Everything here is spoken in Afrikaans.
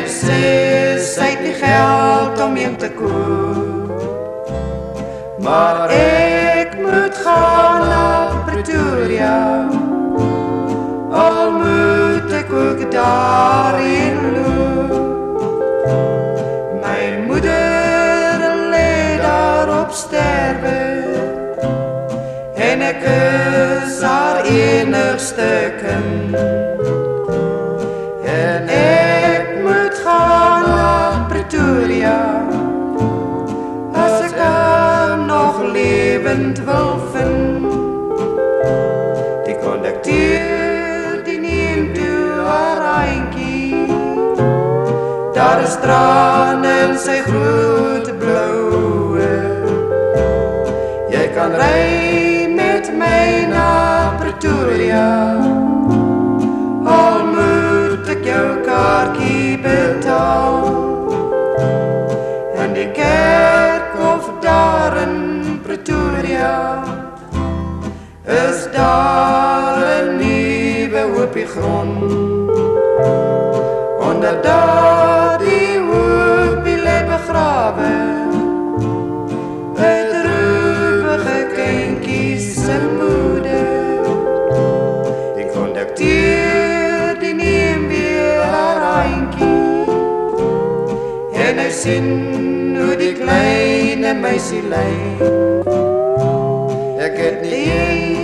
sê sy het nie geld om een te koop, maar ek moet gaan na Pretoria, al moet ek ook daarheen loop. My moeder lê daar op sterwe, en ek is haar enigste kind, en ek moet gaan na Pretoria, as ek haar nog lewend wil vind. Die kondukteur die neem toe haar eindjie, daar is trane in sy groot bloue. Jy kan ry met my na Pretoria, al moet ek jou kaartjie betaal. En die kerkhof daar in Pretoria, is daar 'n nuwe hoopie grond, onder daardie hoopie lê begrawe, het droewige kindjies se moeder. Die kondukteur die neem weer haar eindjie, en hy sien hoe die kleine meisie ly. Ek het nie